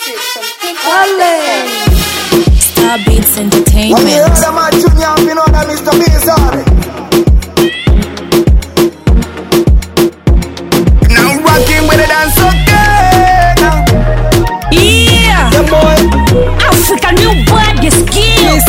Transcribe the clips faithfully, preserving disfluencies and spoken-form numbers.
Star Beats Entertainment. Now rocking with the dance again. Yeah, The boy, Africa new body skill.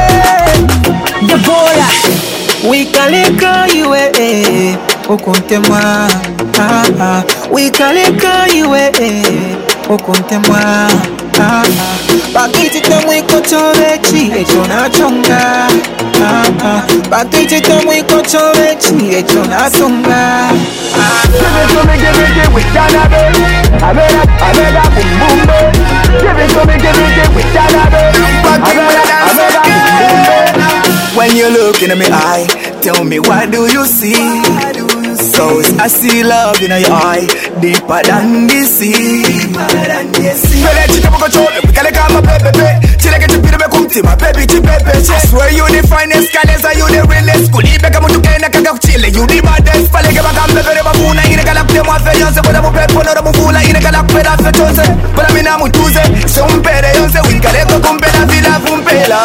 Deborah, We kaleka iwe eh, okuntemwa ah ah. We kaleka iwe eh, okuntemwa ah ah. Bakiti tamwe kochorechi echo na chonga ah ah. Bakiti tamwe kochorechi echo na songa ah give it to me, give it, give it, Janabe. I made up, I made up, boom, boom, boom. Give it to me, give it, give it, Janabe. I made up, I made up, boom, boom, boom. When you look into me eye, tell me what do you see? Cause I see love in your eye, deeper than the sea. Pele chita poko chole, wikale kama pepepe. Chile ke chipire me kumti, my baby chipepe. I swear you the finest, kaleza you the realest. Kulipe kama tukenda kaka kuchile, you the baddest. Pale ke baka mbebere babuna, ine kala kute mwafe yonse. Boda mupepo nora mufula, ine kala kupera fe chose. Boda mina mutuze, se umpere yonse. Wikale ko kumpela vila fumpela.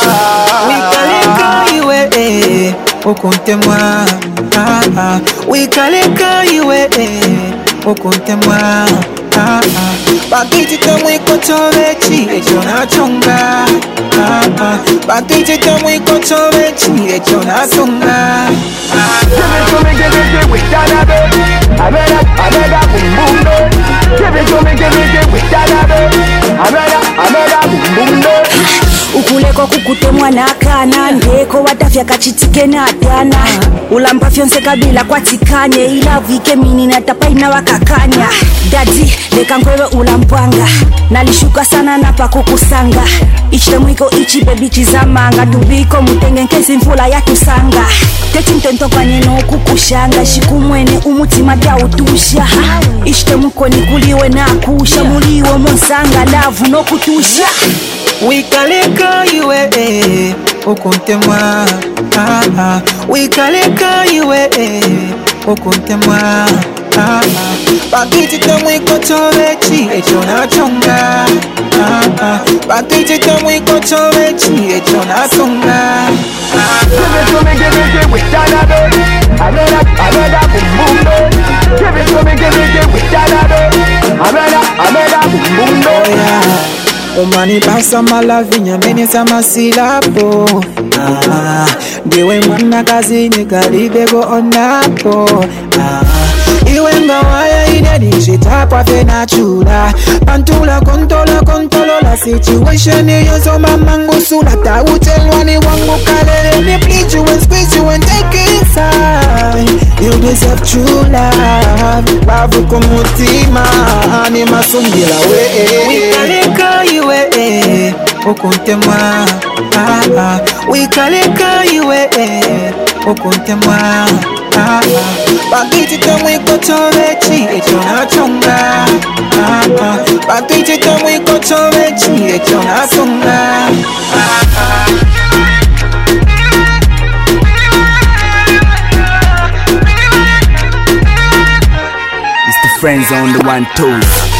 Wikaleka iwe eh, okuntemwa ah ah. Wikaleka iwe eh, okuntemwa ah ah. Bakiti tamwe kochorechi echo na chonga ah ah. Bakiti tamwe kochorechi echo na songa ah Give it to me, give it, give it, Janabe. I made up, I made up, boom, boom, boom. Give it to me, give it, give it, Janabe. I made up, I made up, boom, boom, boom. ukuleko kukutemwa nakana ndeko watafya kachitike na dana ulampa fyonse kabila kwatikanye ila vike mini natapaina wakakanya dadi lekankwewe ulampwanga nalishuka sana napa kukusanga ichile mwiko ichi bebi chizamanga tubiko mutenge nkesi mfula ya tusanga teti mtento kwanyeno kukushanga shikumwene umutima bya utusha ichile mwiko nikuliwe na kusha muliwe monsanga lavu no kutusha Wikaleka iwe eh, okuntemwa ah ah. Wikaleka iwe eh, okuntemwa ah ah. Bakiti tamwe kochorechi echo na chonga ah ah. Bakiti tamwe kochorechi echo na songa ah Give it to me, give it, give it, Janabe. I made up, I made up, boom, boom, boom. Give it to me, give it, give it, Janabe. I made up, I made up, boom, boom, boom. yeah. Umani basa malavinya mene sama silapo ah, ndiwe mwana kazi nikalibego onapo ah, iwe ngawaya ine nishitapwa fena chula pantula kontola kontolo la situation yoso mamangu sula tautelwani wangu kalele ni bleach you and squeeze you and take inside you deserve true love bavu kumutima ni masumbila we wikaleka iwe eh, okuntemwa ah ah. Wikaleka iwe eh, okuntemwa ah ah. Bakiti tamwe kochorechi echo na chonga ah ah. Bakiti tamwe kochorechi echo na songa ah ah. It's the friends on the one two.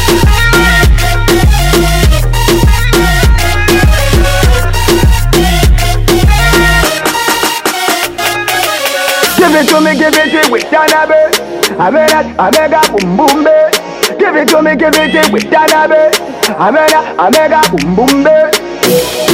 Give it to me, give it, give it, Janabe. I made up, I made up, boom, boom, boom. Give it to me, give it, give it, Janabe. I made up, I made up, boom, boom, boom.